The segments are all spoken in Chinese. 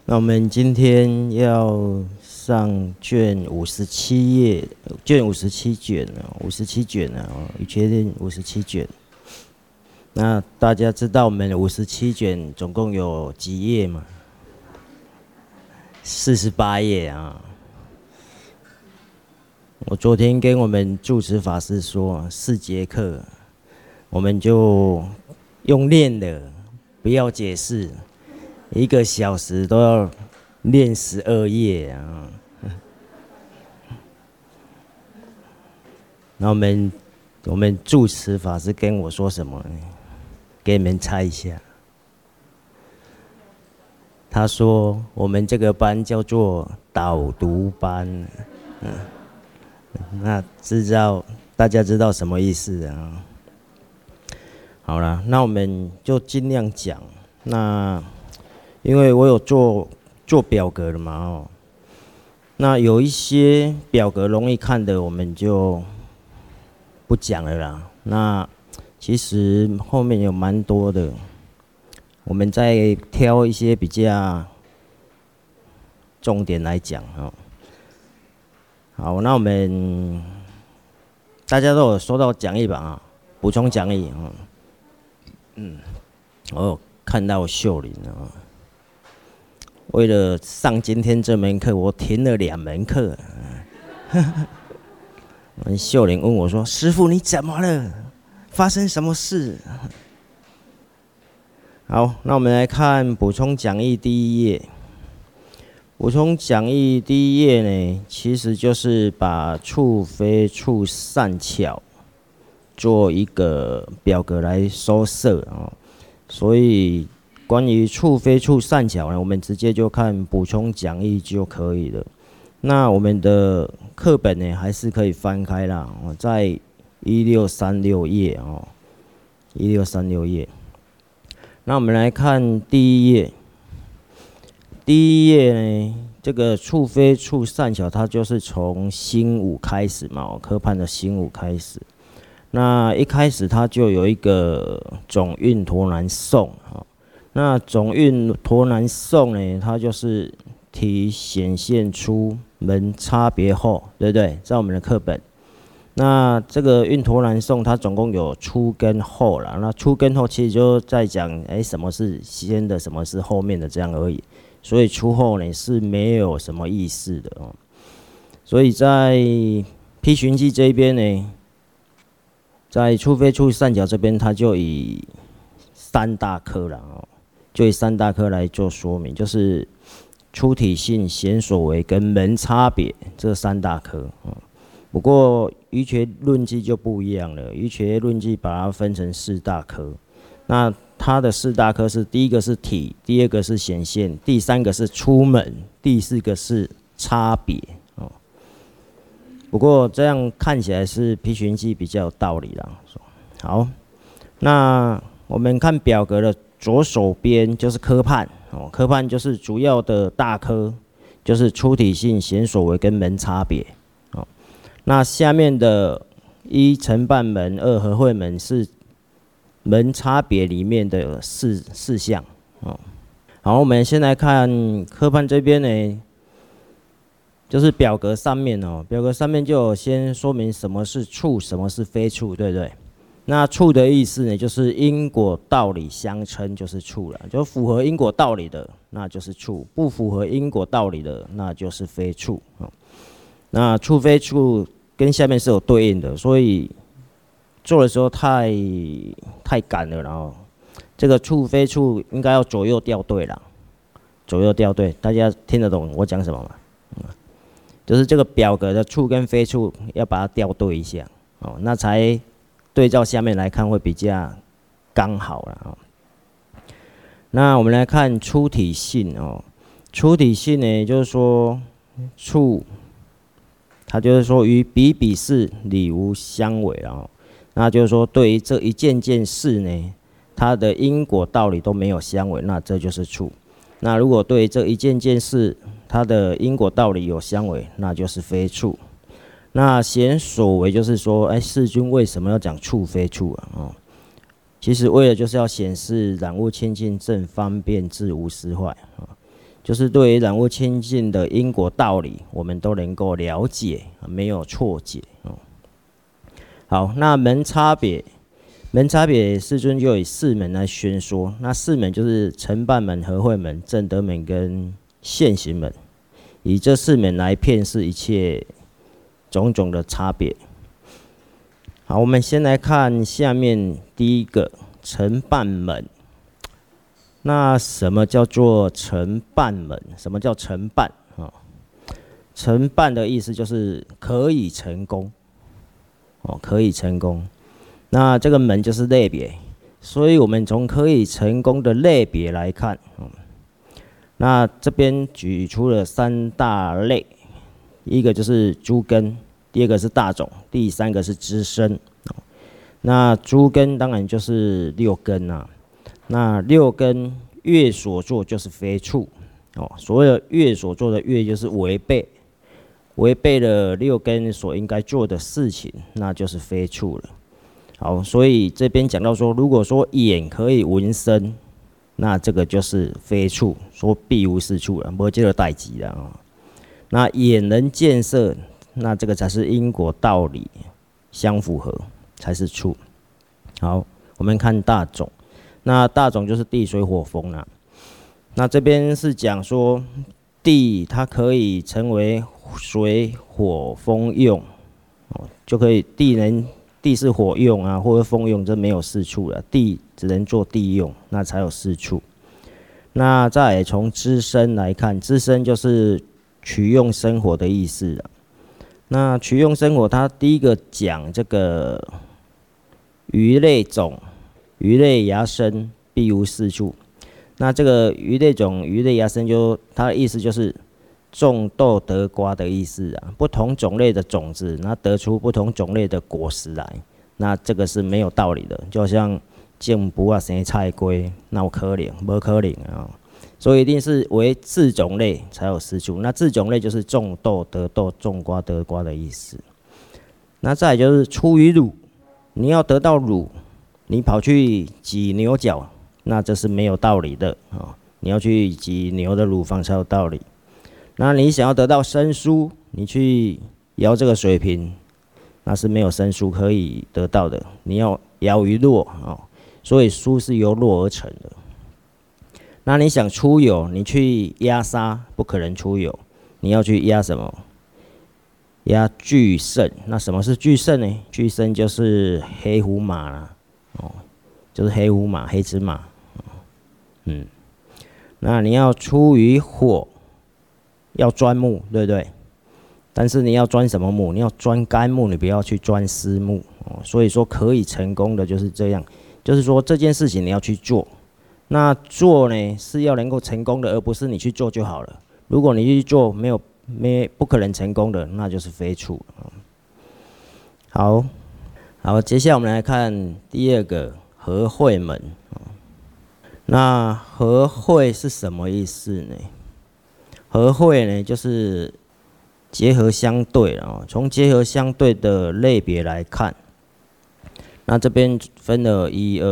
那我们今天要上卷57页，卷57卷57卷语确定57卷。那大家知道我们57卷总共有几页吗？48页啊。我昨天跟我们住持法师说，4节课，我们就用练的，不要解释，1个小时都要练12页啊。那我们住持法师跟我说什么呢？给你们猜一下。他说我们这个班叫做导读班，那大家知道什么意思啊？好了，那我们就尽量讲。那因为我有做表格了嘛，那有一些表格容易看的，我们就不讲了啦。那其实后面有蛮多的，我们再挑一些比较重点来讲哦。好，那我们大家都有收到讲义吧啊？补充讲义啊。我有看到秀玲啊，为了上今天这门课，我停了2门课。秀玲问我说：“师父，你怎么了？发生什么事？”好，那我们来看补充讲义第1页。补充讲义第1页呢，其实就是把处非处善巧做一个表格来收摄啊。所以关于处非处善巧呢，我们直接就看补充讲义就可以了。那我们的课本呢，还是可以翻开啦，在1636页哦，1636页。那我们来看第1页。第1页呢，这个处非处善巧，它就是从心五开始嘛，科判的心五开始。那一开始它就有一个总运陀南颂啊。那总运陀南颂呢，它就是体显现出门差别后，对不对？在我们的课本。那这个运陀南颂它总共有初跟后啦。那初跟后其实就在讲，什么是先的，什么是后面的这样而已。所以初后呢是没有什么意思的哦。所以在批寻记这边呢，在处非处善巧这边，它就以3大科了哦，就以3大科来做说明，就是出体性、显所为跟门差别这3大科。不过瑜伽论记就不一样了，瑜伽论记把它分成4大科。那它的4大科是：第1个是体，第2个是显现，第3个是出门，第4个是差别哦。不过这样看起来是批寻记比较有道理啦。好，那我们看表格的左手边就是科判哦，科判就是主要的大科，就是出体性、显所为跟门差别哦。那下面的1承办门、2和会门是门差别里面的四项哦。好，我们先来看科判这边呢，就是表格上面哦，表格上面就有先说明什么是处，什么是非处，对不对？那处的意思呢，就是因果道理相称，就是处了。就符合因果道理的，那就是处；不符合因果道理的，那就是非处哦。那处非处跟下面是有对应的，所以做的时候太赶了，然后这个处非处应该要左右调对啦，左右调对，大家听得懂我讲什么吗？就是这个表格的处跟非处要把它调对一下哦，那才对照下面来看会比较刚好啦哦。那我们来看出体性哦，出体性呢，就是说处，它就是说与彼彼事理无相违哦。那就是说，对于这一件事呢，它的因果道理都没有相违，那这就是处。那如果对于这一件事，它的因果道理有相违，那就是非处。那显所为就是说，世君为什么要讲处非处啊？哦，其实为了就是要显示染物清净正方便智无失坏啊。 就是对于染污清净的因果道理，我们都能够了解，没有错解。好，那门差别，世尊就以4门来宣说。那4门就是承办门、和会门、正德门跟现行门，以这4门来辨识一切种种的差别。好，我们先来看下面第一个承办门。那什么叫做承办门？什么叫承办啊？承办的意思就是可以成功，可以成功。那这个门就是类别，所以我们从可以成功的类别来看，那这边举出了3大类，一个就是诸根，第2个是大种，第3个是支身。那诸根当然就是6根啊。那6根业所作就是非处，所谓的业所作的业就是违背了6根所应该做的事情，那就是非处了。好，所以这边讲到说，如果说眼可以闻声，那这个就是非处，说必无是处了，没这个代志了啊。那眼能见色，那这个才是因果道理相符合，才是处。好，我们看大种，那大种就是地水火风啦。那这边是讲说地它可以成为水火风用，就可以地是火用啊，或者风用，这没有是处了。地只能做地用，那才有是处。那再从支身来看，支身就是取用生活的意思啊。那取用生活，它第一个讲这个鱼类种、鱼类芽生必无是处。那这个鱼类种、鱼类芽生它的意思就是种豆得瓜的意思啊，不同种类的种子，那得出不同种类的果实来，那这个是没有道理的。就像种卜啊生菜龟，那有可能？没可能啊。所以一定是为自种类才有是处。那自种类就是种豆得豆，种瓜得瓜的意思。那再来就是出于乳，你要得到乳，你跑去挤牛角，那这是没有道理的啊。你要去挤牛的乳房才有道理。那你想要得到生酥，你去摇这个水瓶，那是没有生酥可以得到的。你要摇于箬啊，所以酥是由箬而成的。那你想出油，你去压沙，不可能出油。你要去压什么？压巨胜。那什么是巨胜呢？巨胜就是黑胡马啦，就是黑胡马、黑芝麻。那你要出于火。要钻木，对不对？但是你要钻什么木？你要钻干木，你不要去钻湿木。所以说可以成功的就是这样，就是说这件事情你要去做。那做呢是要能够成功的，而不是你去做就好了。如果你去做不可能成功的，那就是非处。好，接下来我们来看第2个和会门。那和会是什么意思呢？和会呢，就是结合相对啊。从结合相对的类别来看，那这边分了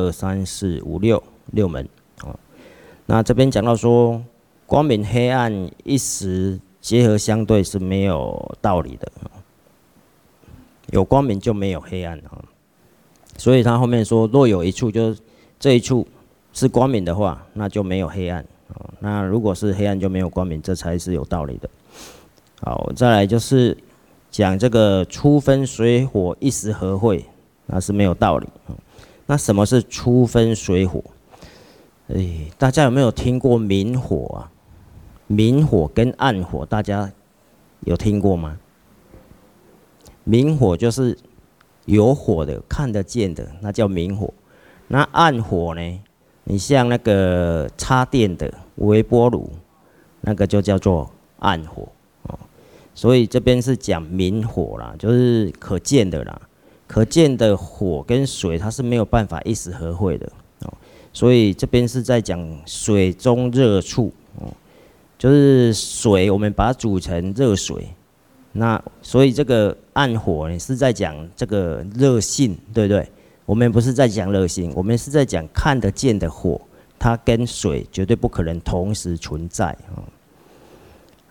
1、2、3、4、5、6门啊。那这边讲到说，光明黑暗一时结合相对是没有道理的，有光明就没有黑暗啊。所以他后面说，若有一处就是这一处是光明的话，那就没有黑暗。那如果是黑暗就没有光明，这才是有道理的。好，再来就是讲这个初分水火一时合会，那是没有道理。那什么是初分水火？大家有没有听过明火啊？明火跟暗火，大家有听过吗？明火就是有火的、看得见的，那叫明火。那暗火呢？你像那个插电的微波炉，那个就叫做暗火。所以这边是讲明火啦，就是可见的啦。可见的火跟水，它是没有办法一时合会的。所以这边是在讲水中热处，就是水，我们把它煮成热水。那所以这个暗火呢，是在讲这个热性，对不对？我们不是在讲热性，我们是在讲看得见的火，它跟水绝对不可能同时存在。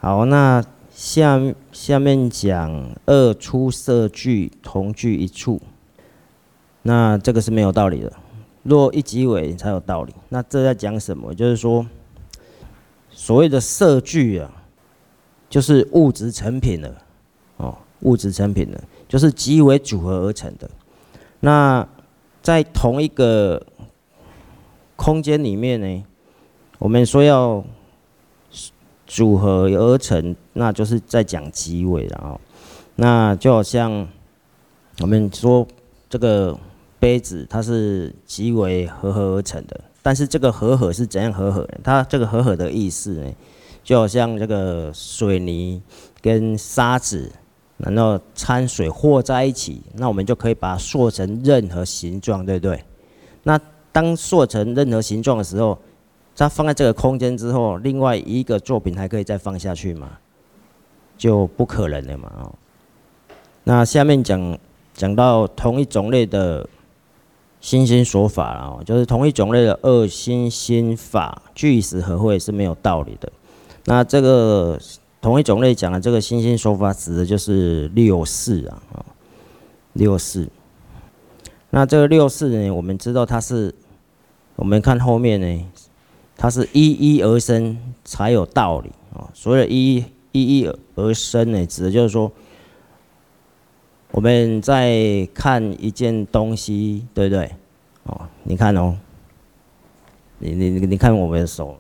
好，那下面讲二出色聚，同居一处，那这个是没有道理的。若一即为才有道理。那这在讲什么？就是说，所谓的色聚啊，就是物质成品了，哦，物质成品了，就是即为组合而成的。那在同一个空间里面呢，我们说要组合而成，那就是在讲即为了哦。那就好像我们说这个杯子，它是即为合合而成的，但是这个合合是怎样合合呢？它这个合合的意思呢，就好像这个水泥跟沙子，然后掺水和在一起，那我们就可以把它塑成任何形状，对不对？那当塑成任何形状的时候，它放在这个空间之后，另外一个作品还可以再放下去吗？就不可能了嘛，哦。那下面讲到同一种类的心心所法啦，哦，就是同一种类的二心心法俱实合会是没有道理的。那这个同一种类讲的这个心心所法，指的就是六事啊，六事。那这个六事呢，我们知道它是，我们看后面呢，它是一一而生才有道理啊。所谓的一一而生呢，指的就是说，我们在看一件东西，对不对？哦，你看哦，你看我们的手，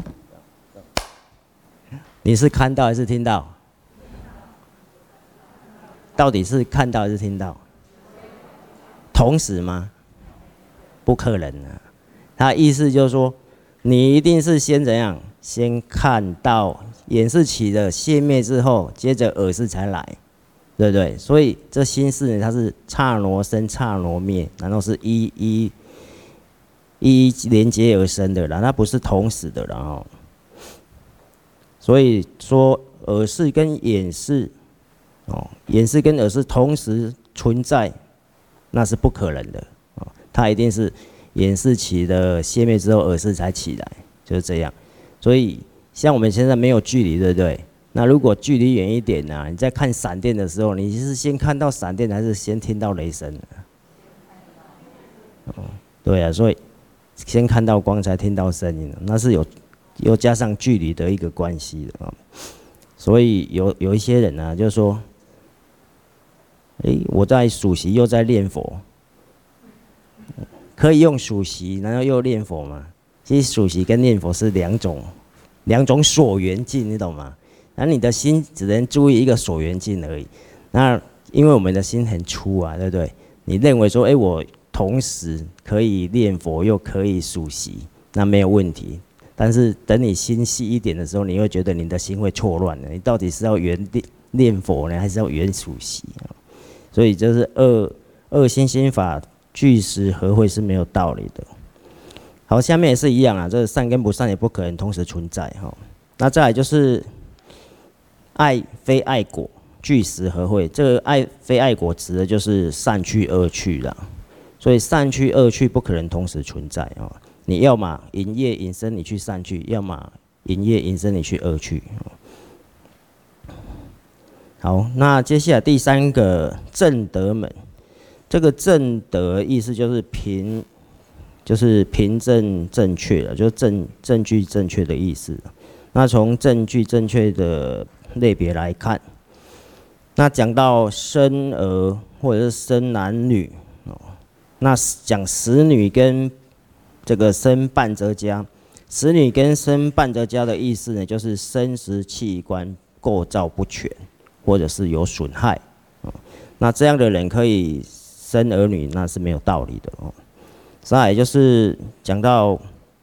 你是看到还是听到？到底是看到还是听到？同时吗？不可能啊！他意思就是说，你一定是先怎样？先看到眼是起的熄灭之后，接着耳识才来，对不对？所以这心事呢，它是刹那生，刹那灭，然后是一连接而生的啦，它不是同时的啦哦。所以说耳识跟眼识，哦，眼识跟耳识同时存在，那是不可能的哦。它一定是眼识起的熄灭之后，耳识才起来，就是这样。所以像我们现在没有距离，对不对？那如果距离远一点呢，你在看闪电的时候，你是先看到闪电，还是先听到雷声？哦，对啊，所以先看到光，才听到声音，那是又加上距离的一个关系的啊。所以有一些人呢，就说，我在数息又在念佛，可以用数息，然后又念佛吗？其实数息跟念佛是两种所缘境，你懂吗？那你的心只能注意一个所缘境而已。那因为我们的心很粗啊，对不对？你认为说，我同时可以念佛又可以数息，那没有问题。但是等你心细一点的时候，你会觉得你的心会错乱的。你到底是要缘念佛呢，还是要缘数息啊？所以这是二心心法俱实合会是没有道理的。好，下面也是一样啊，这善跟不善也不可能同时存在哈。那再来就是爱非爱果俱实合会，这个爱非爱果指的就是善趣恶趣啦。所以善趣恶趣不可能同时存在啊。你要么淫业引生你去善趣，要么淫业引生你去恶趣。好，那接下来第三个正德门，这个正德意思就是凭证正确了，就是证据正确的意思。那从证据正确的类别来看，那讲到生儿或者是生男女，那讲使女跟这个生半折家，使女跟生半折家的意思呢，就是生殖器官构造不全，或者是有损害。那这样的人可以生儿女，那是没有道理的哦。再来就是讲到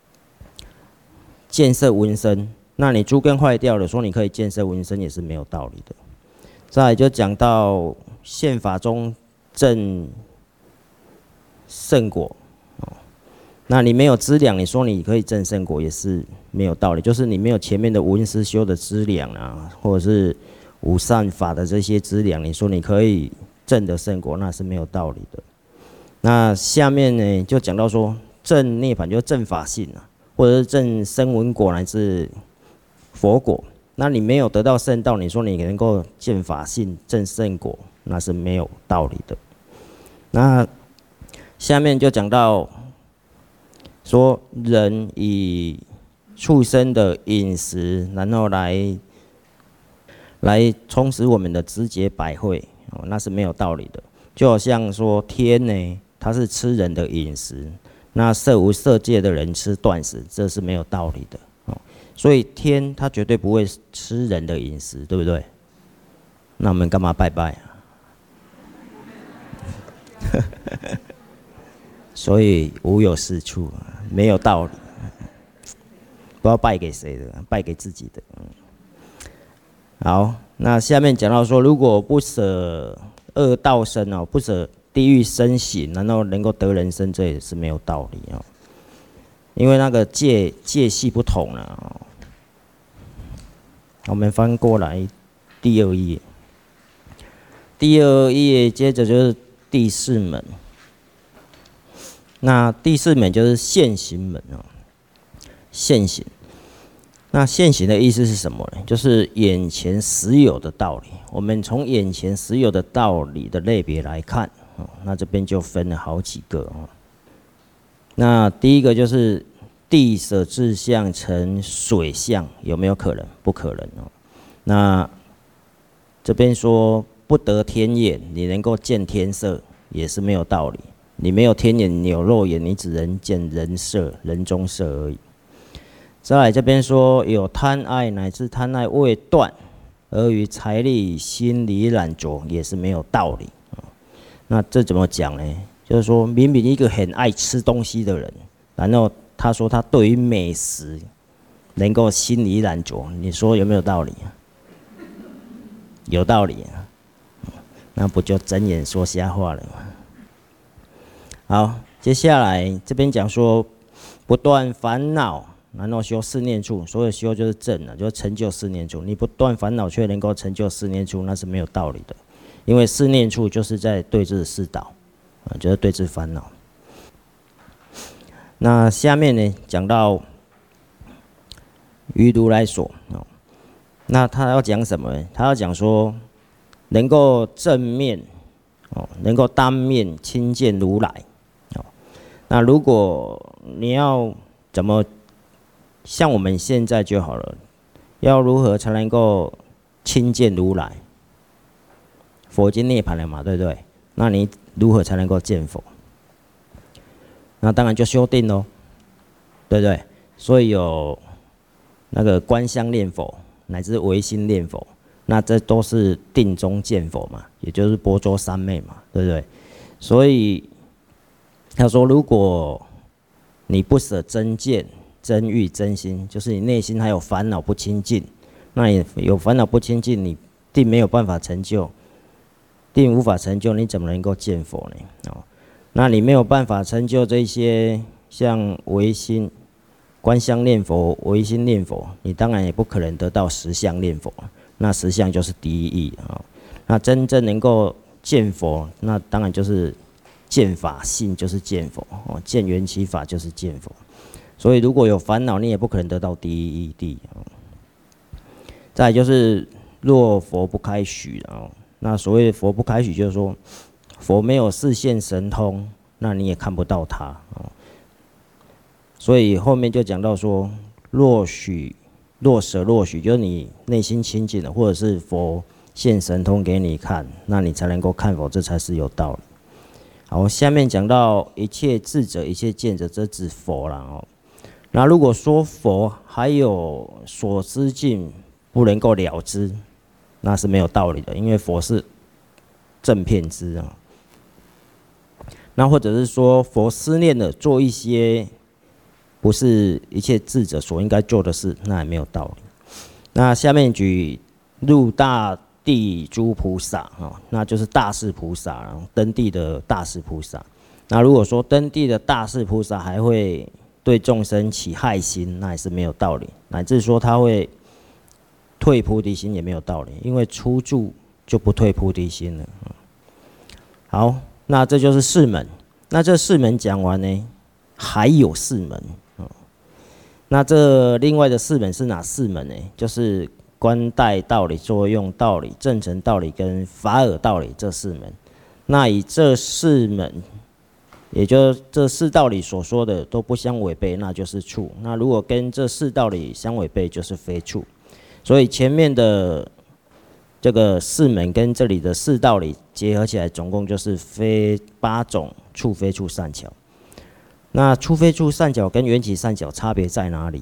见色闻声，那你猪根坏掉了，说你可以见色闻声也是没有道理的。再来就讲到宪法中证圣果，那你没有资粮，你说你可以证圣果也是没有道理，就是你没有前面的闻思修的资粮啊，或者是无善法的这些资粮，你说你可以证得圣果，那是没有道理的。那下面呢，就讲到说证涅槃，就是证法性啊，或者是证声闻果乃至佛果。 那你没有得到圣道，你说你能够见法性证圣果，那是没有道理的。那下面就讲到说，人以畜生的饮食，然后来充实我们的枝节百会，那是没有道理的。就好像说天呢，它是吃人的饮食，那色无色界的人吃断食，这是没有道理的。所以天它绝对不会吃人的饮食，对不对？那我们干嘛拜拜啊？所以无有是处，没有道理。不知道拜给谁的，拜给自己的。好，那下面讲到说，如果不舍恶道生哦，不舍地狱身形，然后能够得人生，这也是没有道理哦。因为那个界系不同了哦。我们翻过来第2页，第2页接着就是第4门。那第4门就是现行门哦，现行。那现行的意思是什么呢？就是眼前实有的道理。我们从眼前实有的道理的类别来看，那这边就分了好几个哦。那第一个就是地舍至相成水相，有没有可能？不可能哦。那这边说不得天眼，你能够见天色，也是没有道理。你没有天眼，你有肉眼，你只能见人色、人中色而已。再来这边说有贪爱乃至贪爱未断，而于财力心理染着，也是没有道理。那这怎么讲呢？就是说明明一个很爱吃东西的人，然后他说他对于美食能够心理染着，你说有没有道理？有道理啊，那不就睁眼说瞎话了吗？好，接下来这边讲说不断烦恼，然后修四念处，所有修就是正了，就是成就四念处。你不断烦恼却能够成就四念处，那是没有道理的，因为四念处就是在对治四倒，就是对治烦恼。那下面呢，讲到于如来所，那他要讲什么呢？他要讲说，能够正面，能够当面亲见如来。那如果你要怎么像我们现在就好了，要如何才能够亲见如来？佛已经涅槃了嘛，对不对？那你如何才能够见佛？那当然就修定咯，对不对？所以有那个观相念佛，乃至唯心念佛，那这都是定中见佛嘛，也就是般舟三昧嘛，对不对？所以他说，如果你不舍真见、真欲、真心，就是你内心还有烦恼不清净，那你有烦恼不清净，你定没有办法成就，定无法成就，你怎么能够见佛呢？那你没有办法成就这些像唯心、观相念佛、唯心念佛，你当然也不可能得到实相念佛。那实相就是第一义啊。那真正能够见佛，那当然就是见法性，就是见佛哦，见缘起法就是见佛。所以如果有烦恼，你也不可能得到第一义谛。再来就是若佛不开许啊，那所谓佛不开许，就是说佛没有示现神通，那你也看不到他哦。所以后面就讲到说，若舍若许，就是你内心清净了，或者是佛现神通给你看，那你才能够看佛，这才是有道理。好，下面讲到一切智者、一切见者，这指佛啦哦。那如果说佛还有所知境不能够了知，那是没有道理的，因为佛是正遍知啊。那或者是说佛思念的做一些不是一切智者所应该做的事，那也没有道理。那下面举入大地诸菩萨那就是大士菩萨，登地的大士菩萨。那如果说登地的大士菩萨还会对众生起害心，那也是没有道理。乃至说他会退菩提心也没有道理，因为初住就不退菩提心了。好，那这就是四门。那这四门讲完呢，还有四门。那这另外的四门是哪四门呢？就是观待道理、作用道理、正成道理跟法尔道理这4门。那以这4门，也就是这4道理所说的都不相违背，那就是处。那如果跟这4道理相违背，就是非处。所以前面的这个4门跟这里的4道理结合起来，总共就是8种处非处善巧。那处非处善巧跟缘起善巧差别在哪里？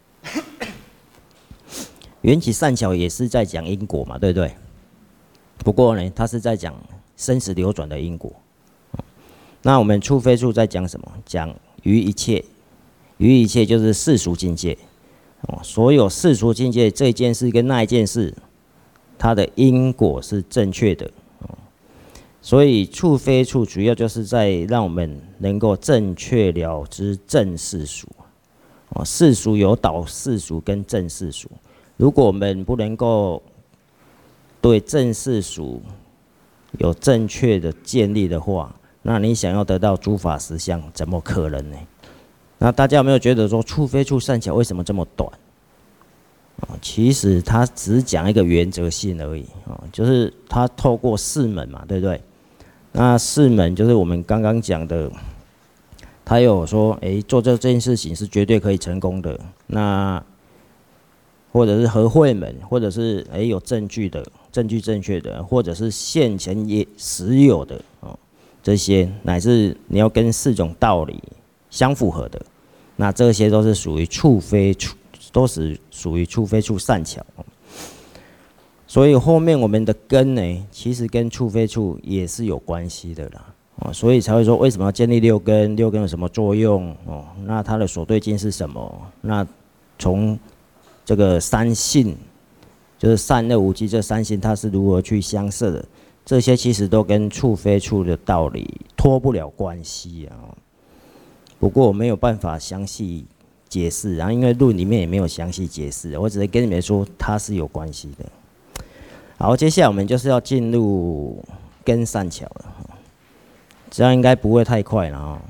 缘起善巧也是在讲因果嘛，对不对？不过呢，它是在讲生死流转的因果。那我们处非处在讲什么？讲于一切，于一切就是世俗境界。所有世俗境界这件事跟那一件事，它的因果是正确的。所以处非处主要就是在让我们能够正确了知正世俗。世俗有倒世俗跟正世俗。如果我们不能够对正世俗有正确的建立的话，那你想要得到诸法实相，怎么可能呢？那大家有没有觉得说处非处善巧为什么这么短？其实它只讲一个原则性而已，就是它透过4门嘛，对不对？那4门就是我们刚刚讲的，他有说，做这件事情是绝对可以成功的。那或者是合会门，或者是有证据的、证据正确的，或者是现前也实有的这些乃至你要跟4种道理相符合的，那这些都是属于处非处，都是属于处非处善巧。所以后面我们的根呢，其实跟处非处也是有关系的啦。所以才会说为什么要建立6根？6根有什么作用？那它的所对境是什么？那从这个3性，就是善恶无记这3性，它是如何去相摄的？这些其实都跟处非处的道理脱不了关系啊。不过我没有办法详细解释，然后因为论里面也没有详细解释，我只是跟你们说它是有关系的。好，接下来我们就是要进入根善巧了，这样应该不会太快了啊。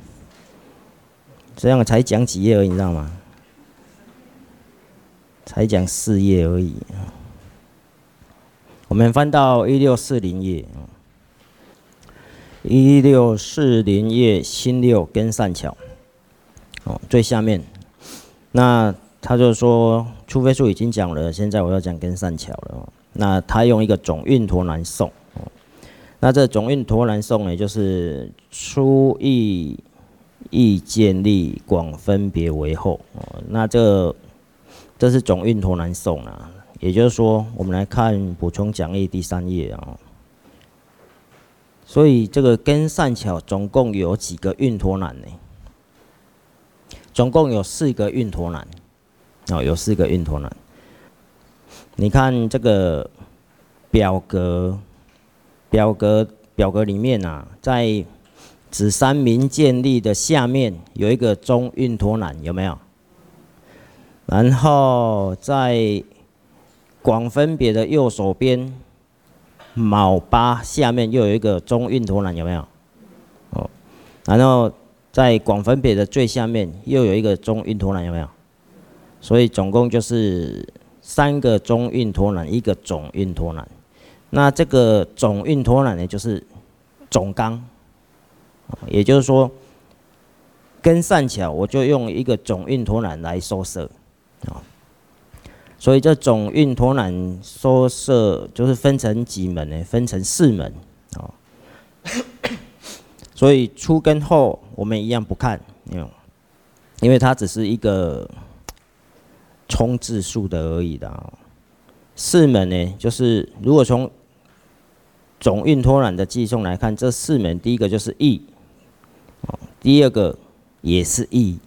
这样才讲几页而已，你知道吗？才讲4页而已。我们翻到1640页，1640页心6根善巧，最下面，那他就说处非处已经讲了，现在我要讲根善巧了。那他用一个总运陀南颂，那这总运陀南颂呢，就是初意建立，广分别为后。那这是总运陀南颂啊，也就是说，我们来看补充讲义第3页啊。所以这个根善巧总共有几个运陀南呢？总共有4个运陀南，有4个运陀南。你看这个表格里面啊，在子三明建立的下面有一个中运陀南，有没有？然后在广分别的右手边卯8下面又有一个中运陀南，有没有？然后在广分别的最下面又有一个中运陀南，有没有？所以总共就是3个中运陀南，一个总运陀南。那这个总运陀南呢，就是总纲，也就是说，根善巧我就用一个总运陀南来收摄，所以这总运陀南收摄就是分成几门呢？分成4门，所以初跟后我们一样不看，因为它只是一个冲字数的而已的。4门呢，就是如果从总运陀南的计诵来看，这4门第一个就是意，第二个也是意，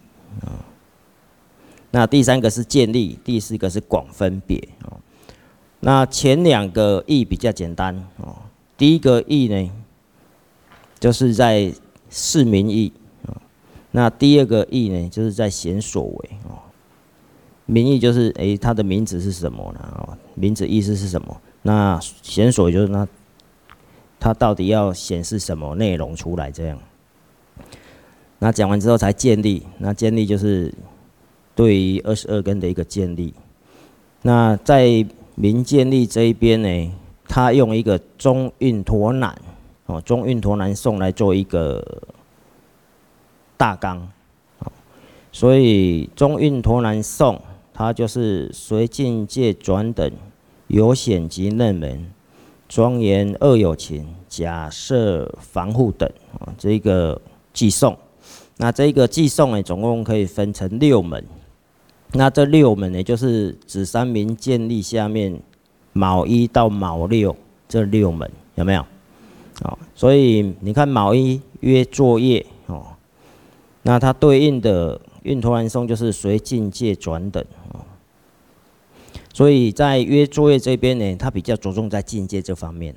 那第3个是建立，第4个是广分别。那前2个意比较简单，第一个意呢，就是在示名意，那第2个意呢，就是在显所为。名义就是它的名字是什么呢？名字意思是什么？那显所就是它到底要显示什么内容出来？这样。那讲完之后才建立，那建立就是对于22根的一个建立。 那在民建历这一边呢，他用一个中运陀南中运陀南颂来做一个大纲，所以中运陀南颂它就是随境界转等，有显及嫩门，庄严恶有情，假设防护等这个偈颂。那这个偈颂呢，总共可以分成6门。那这6门呢，就是指三民建历下面卯1到卯6这6门，有没有？所以你看卯1约作业那它对应的运陀南颂就是随境界转等所以在约作业这边呢，它比较着重在境界这方面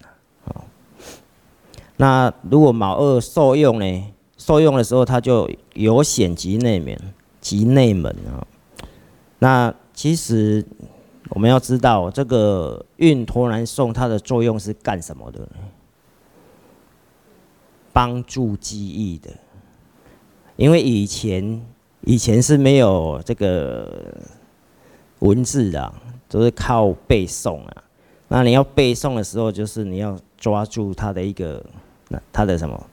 那如果卯2受用呢？受用的时候，它就有显及内门那其实我们要知道，这个运陀南颂它的作用是干什么的呢？帮助记忆的。因为以前是没有这个文字的都是靠背诵那你要背诵的时候，就是你要抓住它的一个它的什么，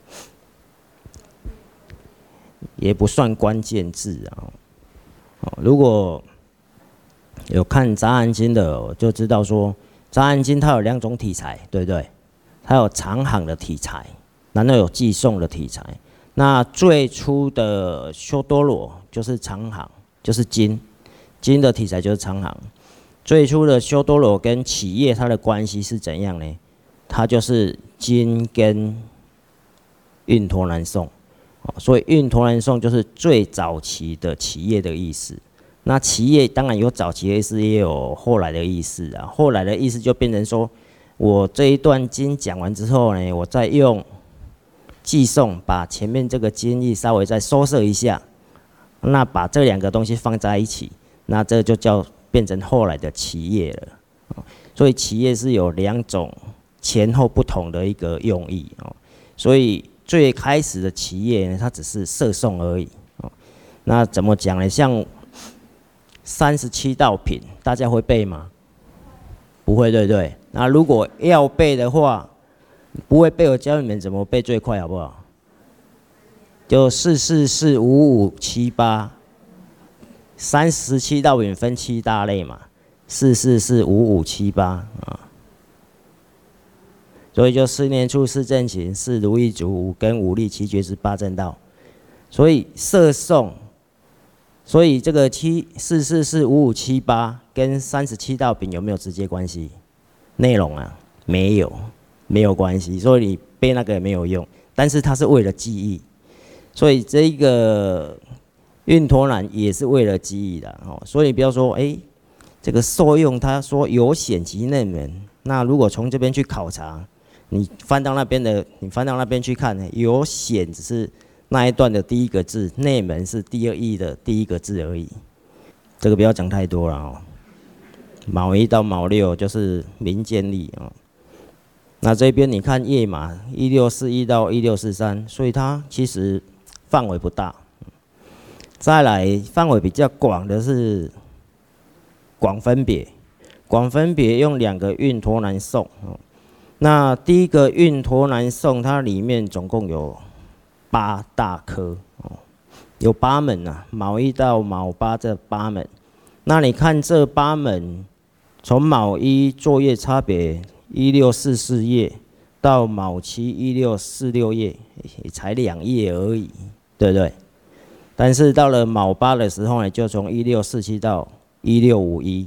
也不算关键字如果有看《杂含经》的，就知道说，《杂含经》它有2种题材，对不对？它有长行的题材，然后有偈颂的题材。那最初的修多罗就是长行，就是经的题材就是长行。最初的修多罗跟企业它的关系是怎样呢？它就是经跟运陀南颂，所以运陀南颂就是最早期的企业的意思。那企业当然有早期的意思，也有后来的意思后来的意思就变成说，我这一段经讲完之后呢，我再用偈颂把前面这个经义稍微再收摄一下，那把这2个东西放在一起，那这就变成后来的企业了。所以企业是有2种前后不同的一个用意所以最开始的企业呢，它只是摄诵而已那怎么讲呢？像37道品，大家会背吗？不会，对不对？那如果要背的话，不会背，我教你们怎么背最快，好不好？就4445578，37道品分7大类嘛，4445578所以就4念处、4正勤、4如意足、5根、5力、7觉支、8正道。所以摄诵，所以这个4445578跟37道品有没有直接关系？内容没有关系，所以你背那个也没有用。但是它是为了记忆，所以这个运陀南也是为了记忆的所以不要说这个受用，他说有显及内门，那如果从这边去考察，你翻到那边去看有显只是那一段的第1个字，内门是第2义的第1个字而已。这个不要讲太多了卯1到卯6就是民建历那这边你看页码1641到1643，所以它其实范围不大。再来范围比较广的是广分别，用2个运陀南颂那第一个运陀南颂，它里面总共有8大科有8门卯1到卯8这8门。那你看这8门，从卯1作业差别1644页到卯71646页，也才2页而已，对不对？但是到了卯8的时候呢，就从1647到1651，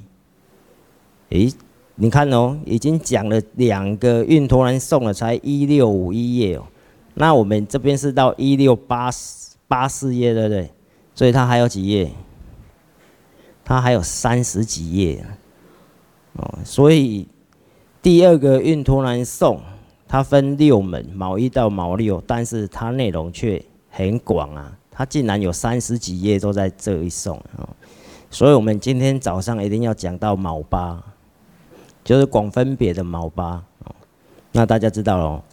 你看已经讲了2个运陀南颂了，才1651页那我们这边是到1684页，对不对？所以它还有几页？它还有30几页所以第2个运陀南颂，它分6门，卯1到卯6，但是它内容却很广它竟然有30几页都在这一颂所以我们今天早上一定要讲到卯8，就是广分别的卯8那大家知道了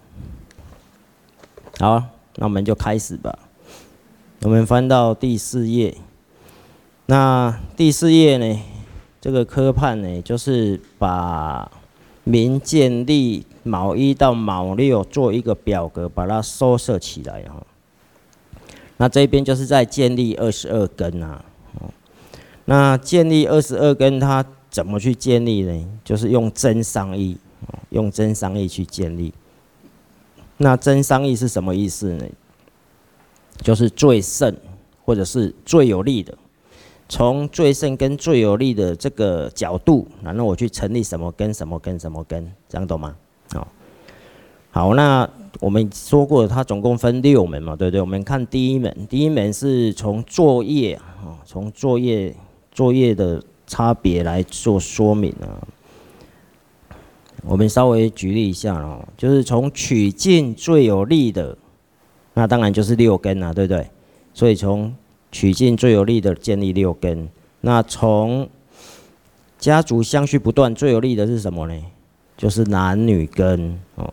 好，那我们就开始吧。我们翻到第4页，那第4页呢， 这个科判呢，就是把民建立卯1到卯6做一个表格，把它收摄起来哈。那这边就是在建立22根啊。那建立22根，它怎么去建立呢？就是用真商议，用真商议去建立。那真商议是什么意思呢？就是最胜或者是最有利的。从最胜跟最有利的这个角度，然后我去成立什么根什么根什么根，这样懂吗？好，那我们说过，它总共分6门嘛，对不对？我们看第一门，第一门是从作业从作业的差别来做说明啊。我们稍微举例一下就是从取进最有利的，那当然就是6根啊，对不对？所以从取进最有利的建立6根，那从家族相续不断最有利的是什么呢？就是男女根好，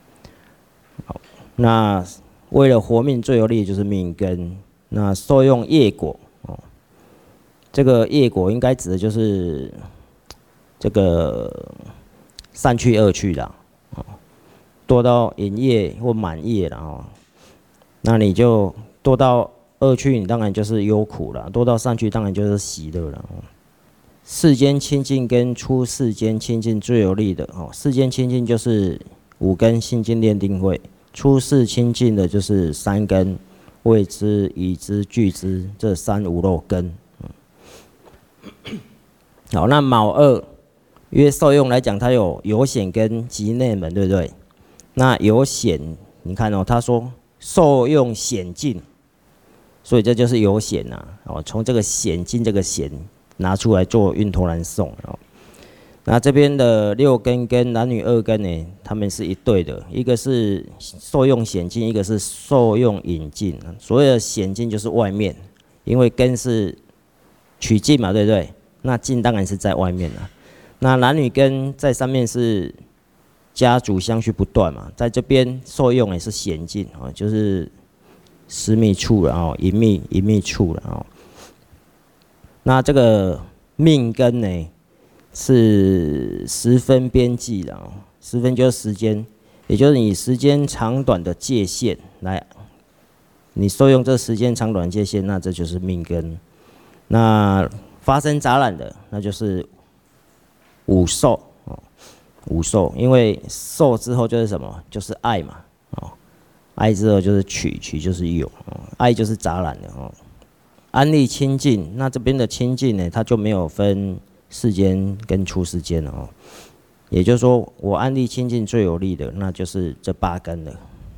那为了活命最有利的就是命根，那受用业果这个业果应该指的就是这个善去恶去啦，多到淫业或满业啦那你就多到恶趣，你当然就是忧苦了；多到善趣，当然就是喜乐了。世间清净跟出世间清净最有利的世间清净就是5根心经炼定慧，出世清净的就是3根谓之、已知、具知这3无漏根。好，那卯2，因为受用来讲，它有显根及内门，对不对？那有显，你看他说受用显尽。所以这就是有显从这个显进这个显拿出来做运头南颂那这边的6根跟男女2根呢，他们是一对的，一个是受用显进，一个是受用引进。所谓的显进就是外面，因为根是取进嘛，对不对？那进当然是在外面了。那男女根在上面是家族相续不断嘛，在这边受用也是显进就是私密处了隐秘处了那这个命根呢是10分边际的10分就是时间，也就是你时间长短的界限来，你受用这时间长短界限，那这就是命根。那发生杂染的，那就是五受五受，因为受之后就是什么？就是爱嘛爱之后就是取，取就是有爱就是杂染的安立清净，那这边的清净呢，它就没有分世间跟出世间了也就是说，我安立清净最有利的，那就是这8根了。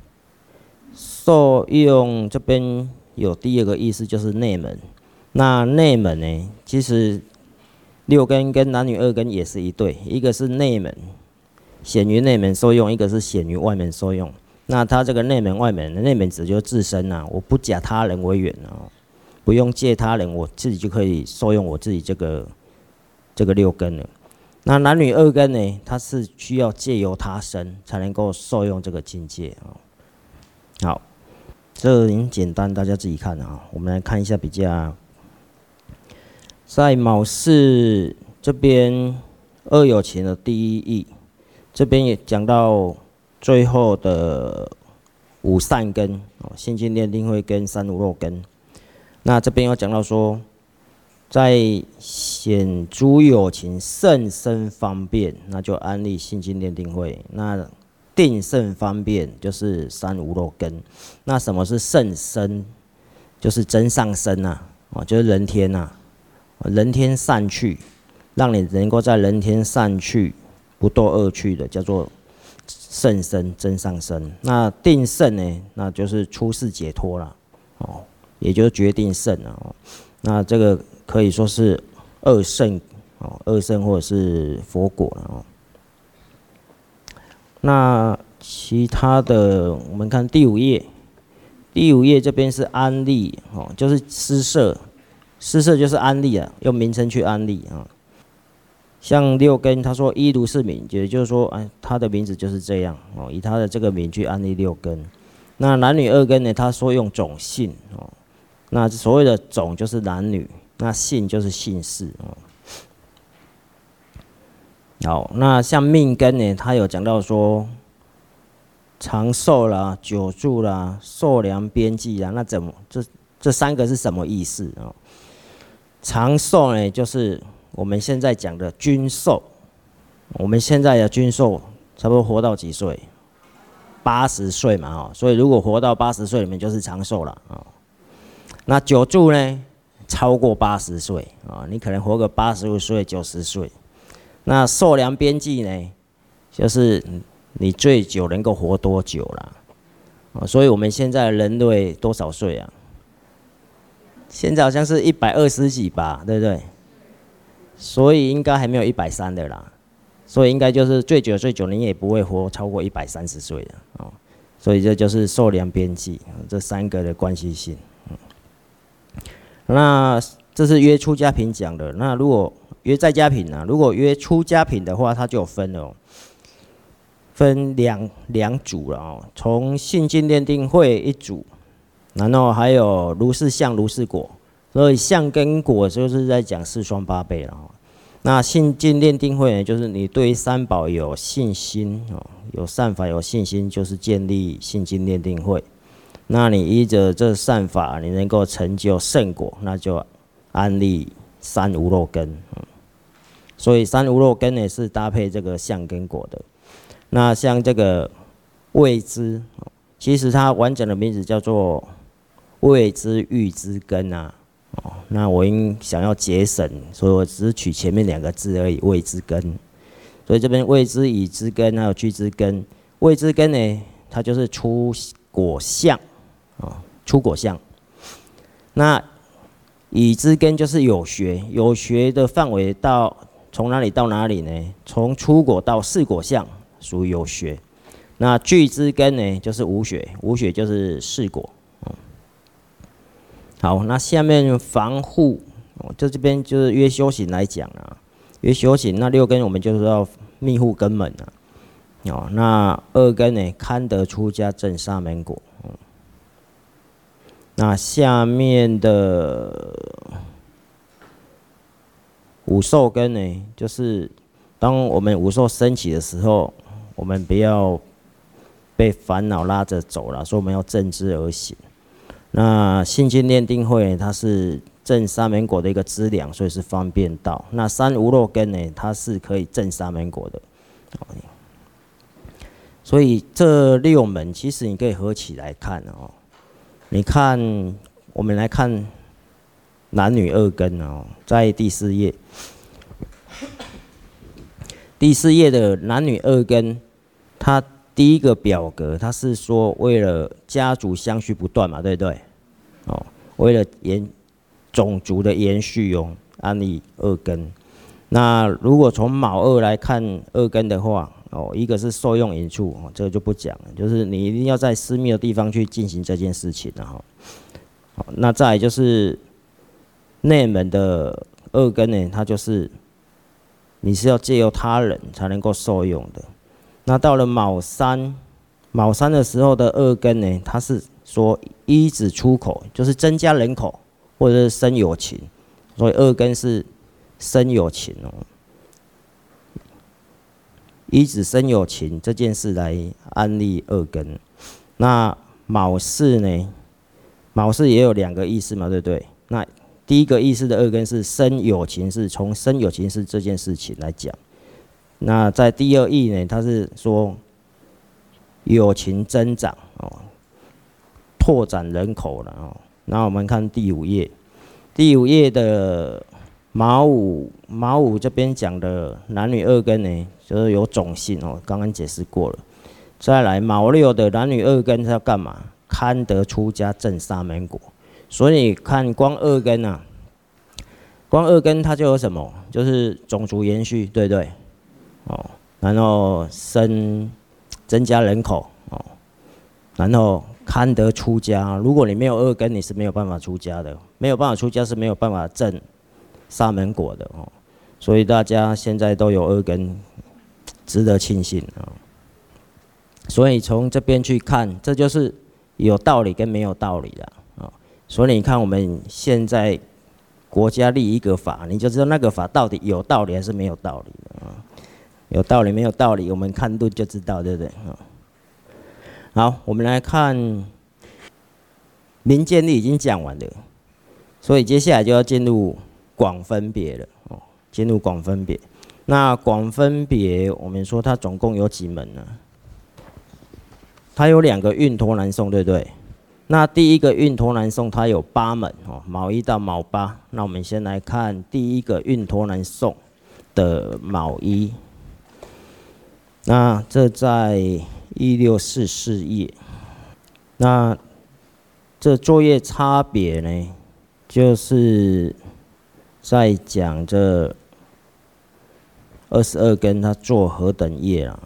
受用这边有第2个意思，就是内门。那内门呢，其实6根跟男女2根也是一对，一个是内门，显于内门受用；一个是显于外门受用。那它这个内门外门，内门指就是自身我不假他人为缘不用借他人，我自己就可以受用我自己这个6根了。那男女2根呢，它是需要借由他身才能够受用这个境界好，这很简单，大家自己看我们来看一下比较，在卯巳这边2有情的第一义，这边也讲到最后的5善根心经炼定慧跟3无漏根。那这边有讲到说，在显诸有情甚深方便，那就安立心经炼定慧。那定甚方便就是3无漏根。那什么是甚深？就是真上身就是人天人天善趣，让你能够在人天善趣不堕恶趣的，叫做甚深真上身。那定胜呢，那就是出世解脱了也就是决定胜那这个可以说是2胜2胜或者是佛果了那其他的，我们看第5页，第5页这边是安立就是施设，施设就是安立用名称去安立像6根，他说依如是名，也就是说，他的名字就是这样以他的这个名去安立6根。那男女2根呢，他说用种姓那所谓的种就是男女，那姓就是姓氏好，那像命根呢，它有讲到说长寿啦、久住啦、寿良边际啦，那这三个是什么意思啊？长寿呢，就是我们现在讲的均寿。我们现在的均寿差不多活到几岁？80岁嘛，所以如果活到80岁，你们就是长寿了啊。那久住呢，超过80岁啊，你可能活个85岁、90岁。那寿良边际呢，就是你最久能够活多久啦？所以我们现在人类多少岁啊？现在好像是120几吧，对不对？所以应该还没有130的啦。所以应该就是最久，你也不会活超过130岁的哦。所以这就是寿良边际这三个的关系性。那这是约出家品讲的。那如果约在家品啊，如果约出家品的话，它就有分了分两组了哦。从信经炼定慧一组，然后还有如是相、如是果。所以相跟果就是在讲四双八倍了哦。那信经炼定慧呢，就是你对三宝有信心哦，有善法有信心，就是建立信经炼定慧。那你依着这善法，你能够成就圣果，那就安立三无漏根。所以三无漏根呢是搭配这个相跟果的。那像这个味知，其实它完整的名字叫做味知欲知根啊。那我想要节省，所以我只是取前面2个字而已，味知根。所以这边味知已知根还有具知根，味知根呢，它就是出果相出果相。那已知根就是有学，有学的范围从哪里到哪里呢？从出果到四果相属于有学。那具知根呢，就是无学，无学就是四果。好，那下面防护，这边就是约修行来讲啊，约修行那6根我们就是要密护根门啊，那2根呢，堪得出家证沙门果。那下面的五受根呢，就是当我们五受升起的时候，我们不要被烦恼拉着走了，所以我们要正知而行。那信经炼定慧它是证沙门果的一个资粮，所以是方便道。那三无漏根呢，它是可以证沙门果的。所以这6门其实你可以合起来看哦。你看，我们来看男女2根哦，在第4页。第4页的男女2根，它第一个表格，它是说为了家族相续不断嘛，对不对？为了种族的延续安立2根。那如果从卯2来看2根的话，一个是受用引处，这个就不讲了，就是你一定要在私密的地方去进行这件事情那再来就是内门的2根呢，它就是你是要借由他人才能够受用的。那到了卯3的时候的2根呢，它是说依止出口，就是增加人口或者是生有情，所以2根是生有情依止生有情这件事来安立2根。那卯4呢，卯4也有2个意思嘛，对不对？那第一个意思的2根是生有情，是从生有情是这件事情来讲。那在第2义呢，它是说有情增长拓展人口了那我们看第5页，第5页的卯午这边讲的男女2根呢，就是有种姓刚刚解释过了。再来卯6的男女2根是要干嘛？堪得出家证沙门果。所以你看光2根啊，光2根它就有什么？就是种族延续，对不对？然后增加人口然后堪得出家。如果你没有2根，你是没有办法出家的，没有办法出家是没有办法证沙门果的所以大家现在都有2根，值得庆幸所以从这边去看，这就是有道理跟没有道理的所以你看我们现在国家立一个法，你就知道那个法到底有道理还是没有道理的有道理没有道理，我们看论就知道，对不对？好，我们来看明见力已经讲完了，所以接下来就要进入广分别了。进入广分别。那广分别，我们说它总共有几门呢？它有2个运托南颂，对不对？那第一个运托南颂它有8门卯1到卯8。那我们先来看第一个运托南颂的卯1。那这在1644页。那这作业差别呢，就是在讲这22根它做何等业啊？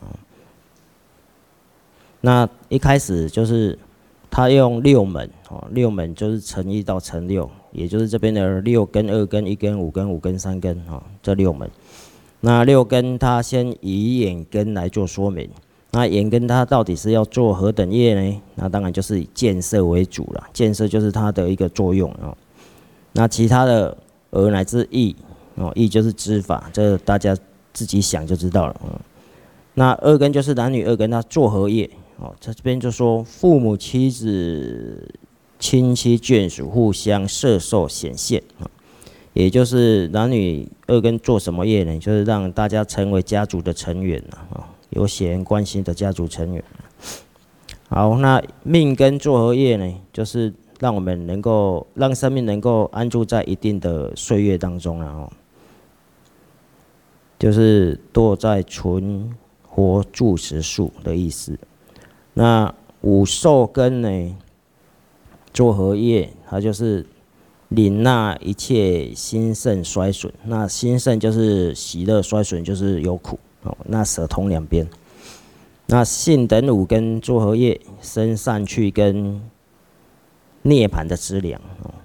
那一开始就是他用6门，6门就是乘1到乘6，也就是这边的6根、2根、1根、5根、5根、3根这6门。那6根它先以眼根来做说明。那眼根它到底是要做何等业呢？那当然就是以见色为主了，见色就是它的一个作用那其他的耳乃至意意就是知法，这大家自己想就知道了那2根就是男女2根，它做何业？在这边就说父母、妻子、亲戚、眷属互相摄受显现也就是男女2根做什么业呢？就是让大家成为家族的成员有血缘关系的家族成员。好，那命根做何业呢？就是让我们能够让生命能够安住在一定的岁月当中就是堕在存活住时数的意思。那五受根呢，做何业？它就是领纳一切兴盛衰损。那兴盛就是喜乐，衰损就是有苦那舍同2边。那性等5根做何业？生善趣跟涅槃的资粮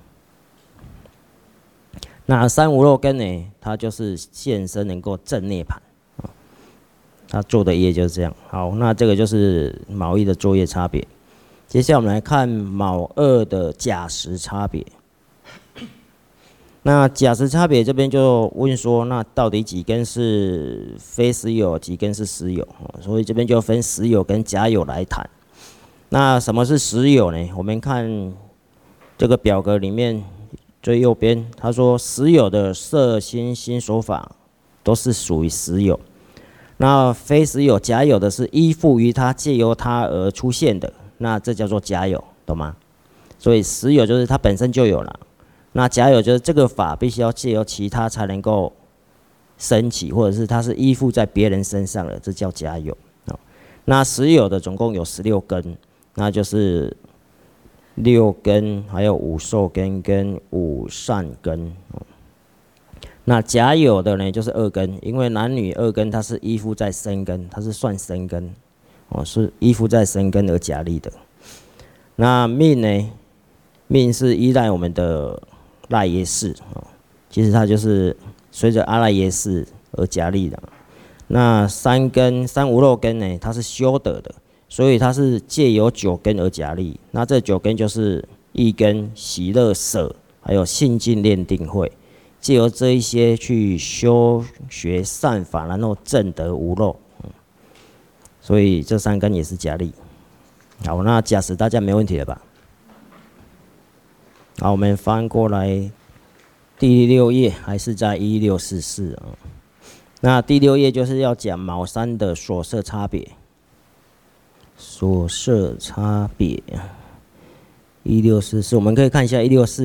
那三无漏根呢？它就是现身能够证涅槃他做的业就是这样。好，那这个就是卯1的作业差别。接下来我们来看卯2的假实差别。那假实差别这边就问说，那到底几根是非实有，几根是实有？所以这边就分实有跟假有来谈。那什么是实有呢？我们看这个表格里面最右边，他说实有的色心心所法都是属于实有。那非实有、假有的是依附于它，借由它而出现的，那这叫做假有，懂吗？所以实有就是它本身就有了，那假有就是这个法必须要借由其他才能够升起，或者是它是依附在别人身上的，这叫假有。那实有的总共有16根，那就是6根，还有5受根跟5善根。那假有的呢，就是2根，因为男女2根它是依附在身根，它是算身根，是依附在身根而假立的。那命呢，命是依赖我们的赖耶识，其实它就是随着阿赖耶识而假立的。那3根三无漏根呢，它是修得的，所以它是借由9根而假立。那这9根就是意根、喜乐、舍，还有信净念定慧。借由这一些去修学善法，然后证得无漏，所以这3根也是假立。好，那假实大家没问题了吧？好，我们翻过来第6页，还是在1644那第6页就是要讲卯3的所摄差别。所摄差别，1644，我们可以看一下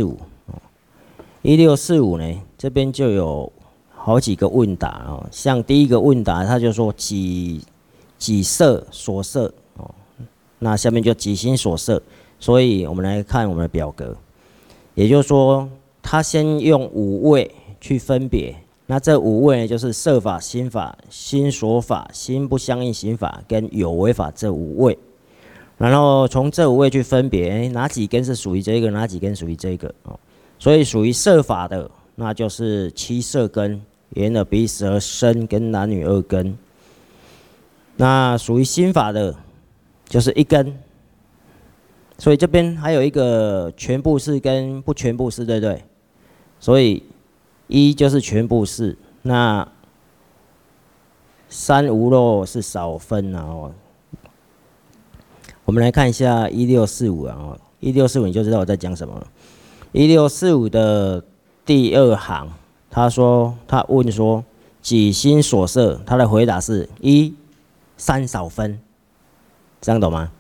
1645。1645呢，这边就有好几个问答像第一个问答，他就说几摄所摄那下面就几心所摄，所以我们来看我们的表格，也就是说，他先用5位去分别，那这5位呢，就是摄法、心法、心所法、心不相应行法跟有为法这5位，然后从这5位去分别，哪几根是属于这个，哪几根属于这个所以属于摄法的，那就是7摄根，眼耳鼻舌身跟男女2根。那属于心法的，就是1根。所以这边还有一个全部是跟不全部是，对不对？所以1就是全部是，那三无漏是少分啊哦。我们来看一下1645啊，1645你就知道我在讲什么了。1645的第2行，他问说几心所摄，他的回答是一三少分，这样懂吗？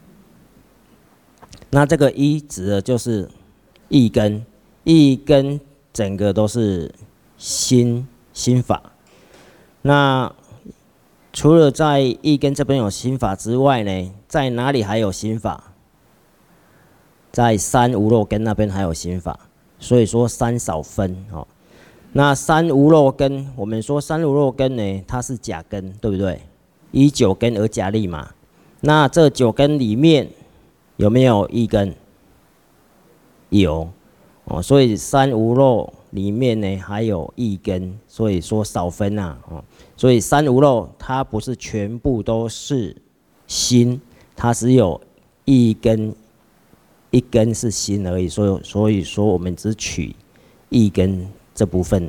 那这个一指的就是一根，一根整个都是心法。那除了在一根这边有心法之外呢，在哪里还有心法？在三无漏根那边还有心法，所以说三少分哦。那三无漏根，我们说三无漏根呢，它是甲根，对不对？依9根而甲利嘛。那这9根里面有没有一根？有哦，所以三无漏里面呢还有一根，所以说少分啊哦。所以三无漏它不是全部都是心，它只有一根是心而已，所以说我们只取一根这部分。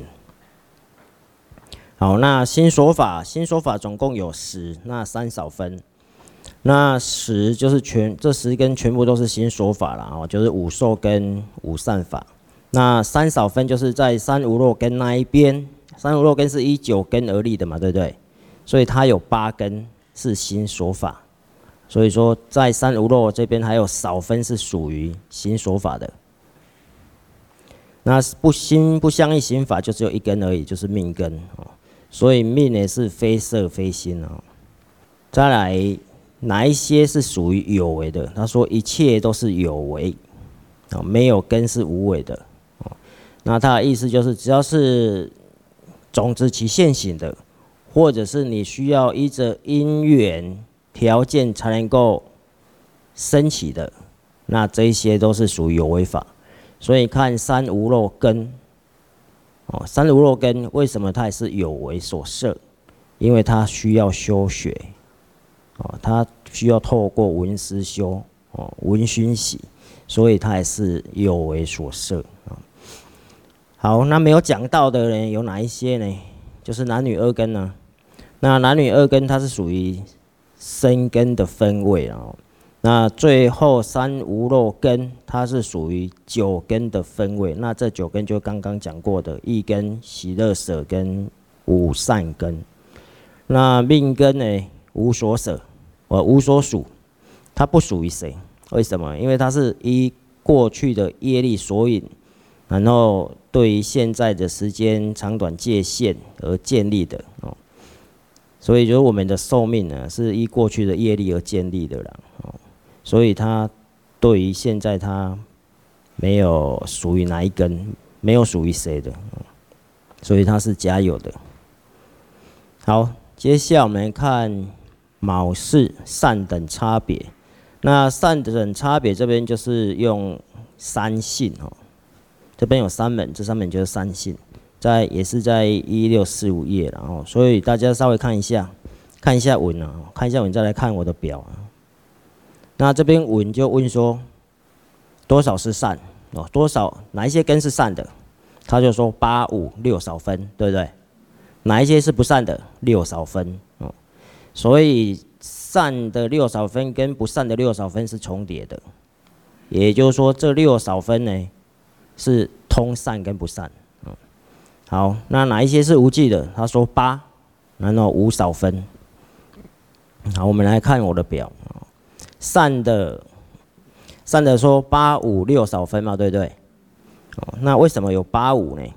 好，那心所法总共有10，那3少分。那10就是这10根全部都是心所法啦哦，就是5受跟5散法。那3少分就是在三无漏根那一边，三无漏根是依9根而立的嘛，对不对？所以它有8根是心所法，所以说在三无漏这边还有少分是属于心所法的。那不相应心法就只有1根而已，就是命根哦。所以命也是非色非心哦。再来，哪一些是属于有为的？他说一切都是有为，哦，没有根是无为的。哦，那他的意思就是，只要是种子起现行的，或者是你需要依着因缘条件才能够升起的，那这一些都是属于有为法。所以看三无漏根，哦，三无漏根为什么它也是有为所摄？因为它需要修学，哦，它需要透过闻思修，哦，闻熏习，所以它也是有为所摄啊。好，那没有讲到的人有哪一些呢？就是男女二根呢。那男女二根它是属于生根的分位啊。那最后三无漏根它是属于9根的分位。那这9根就刚刚讲过的一根、喜乐舍根、五善根。那命根呢，无所舍，无所属，它不属于谁？为什么？因为它是依过去的业力所引，然后对于现在的时间长短界限而建立的哦。所以就是我们的寿命呢，是依过去的业力而建立的啦哦。所以它对于现在它没有属于哪一根，没有属于谁的，所以它是假有的。好，接下来我们来看卯巳善等差别。那善等差别这边就是用三性哦，这边有3门，这3门就是三性，也是在1645页，然后所以大家稍微看一下文啊，看一下文再来看我的表啊。那这边文就问说多少是善哦？哪一些根是善的？他就说8、5、6少分，对不对？哪一些是不善的？6少分哦。所以善的6少分跟不善的6少分是重叠的，也就是说这6少分呢是通善跟不善。好，那哪一些是无记的？他说8，然后5少分。好，我们来看我的表。善的说8、5、6少分嘛，对不对？哦，那为什么有8、5呢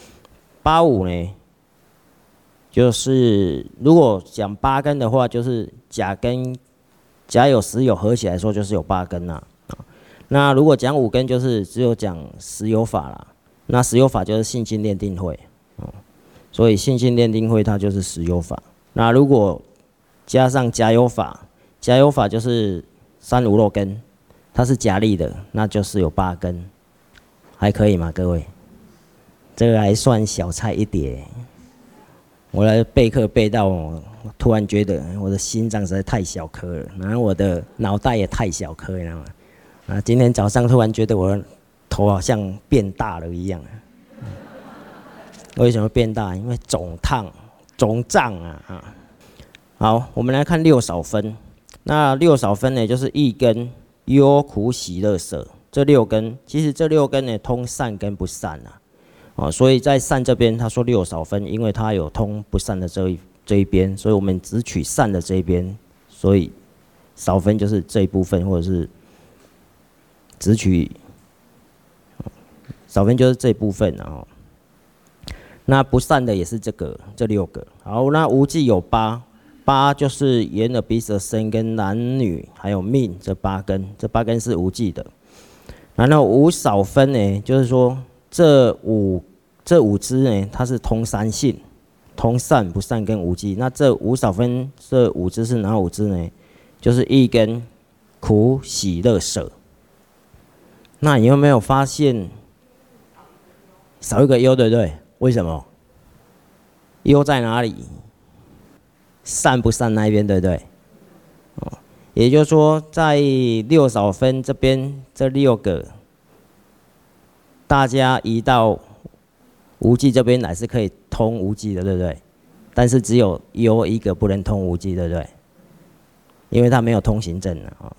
？8、5呢，就是如果讲8根的话，就是甲根、甲有、时有合起来说就是有8根啦。那如果讲5根，就是只有讲时有法啦。那时有法就是信心炼定慧，所以信心炼定慧它就是时有法。那如果加上甲有法，甲有法就是三无漏根，它是甲利的，那就是有8根，还可以吗？各位，这个还算小菜一碟。我来备课备到我突然觉得我的心脏实在太小颗了，然后我的脑袋也太小颗，你知道吗？啊，今天早上突然觉得我的头好像变大了一样。为什么变大？因为肿胀啊。 好，我们来看六少分。那六少分呢，就是一根忧苦喜乐舍这六根，其实这六根呢通善跟不善啊。所以在善这边他说六少分，因为它有通不善的这一边，所以我们只取善的这一边，所以少分就是这一部分，或者是只取少分就是这一部分啊。那不善的也是这六个。好，那无记有八就是眼耳鼻舌身跟男女还有命这八根是无记的。然后无少分呢，就是说这五支呢，它是通三性，通善不善跟无记。那这无少分这五支是哪五支呢？就是一根苦喜乐舍。那你有没有发现少一个忧，对不对？为什么？忧在哪里？善不善那一边，对不对？也就是说，在六少分这边这六个，大家移到无记这边来是可以通无记的，对不对？但是只有忧一个不能通无记，对不对？因为它没有通行证啊。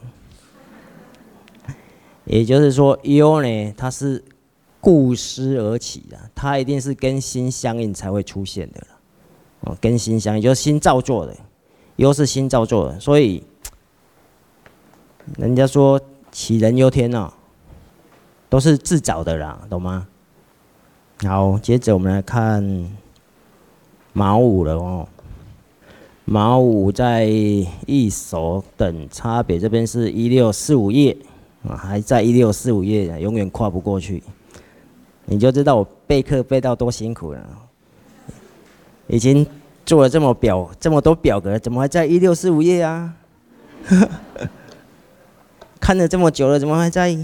也就是说，忧呢，它是故思而起的，它一定是跟心相应才会出现的。跟心相应就是心造作的，忧是心造作的，所以人家说杞人忧天都是自找的啦，懂吗？好，接着我们来看卯午了卯午在一手等差别这边是1645页还在1645页，永远跨不过去，你就知道我备课备到多辛苦了。已经做了这么多表格，怎么还在1645页啊？看了这么久了，怎么还在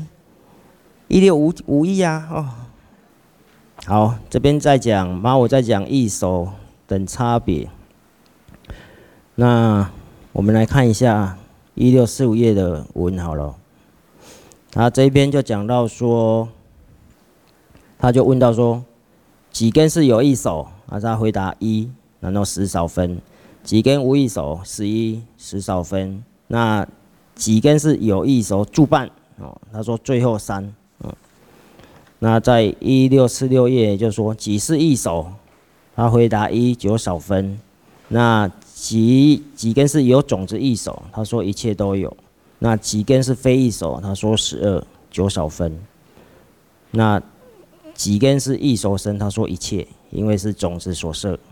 1651啊？好，这边在讲卯午在讲一手等差别。那我们来看一下1645页的文好了。他这边就讲到说，他就问到说，几根是有一手？他回答1，然后10少分。几根无一手？11，10少分。那几根是有一手助半？他说最后3。那在1646页就说几是一手？他回答1，9少分。那几根是有种子一手？他说一切都有。那几根是非一手？他说12， 9少分。那几根是一手生？他说一切，因为是种子所摄。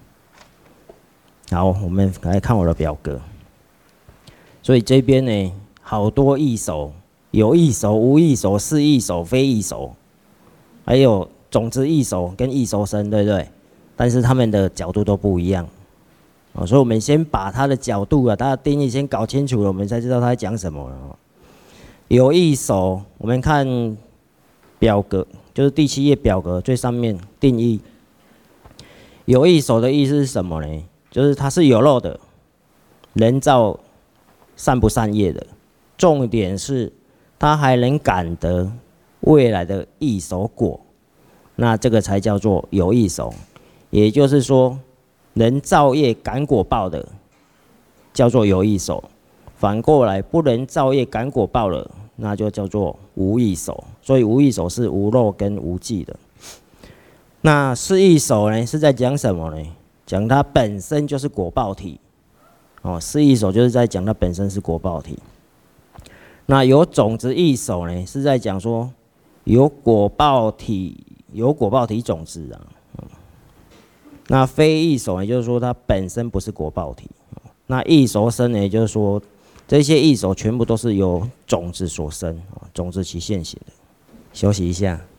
好，我们来看我的表格。所以这边呢，好多一手，有一手、无一手、是一手、非一手，还有种子一手跟一手生，对不对？但是他们的角度都不一样。所以我们先把它的角度它的定义先搞清楚了，我们才知道它在讲什么了。有一手，我们看表格，就是第7页表格最上面定义。有一手的意思是什么呢？就是它是有肉的，人造善不善业的，重点是它还能感得未来的一手果，那这个才叫做有一手。也就是说，能造业感果报的叫做有一手，反过来不能造业感果报了，那就叫做无一手。所以无一手是无漏跟无记的。那是一手呢，是在讲什么呢？讲它本身就是果报体。是一手就是在讲它本身是果报体。那有种子一手呢，是在讲说有果报体种子啊。那非一手呢，就是说它本身不是果报体。那一手生呢，也就是说这些一手全部都是由种子所生，种子其现行的。休息一下。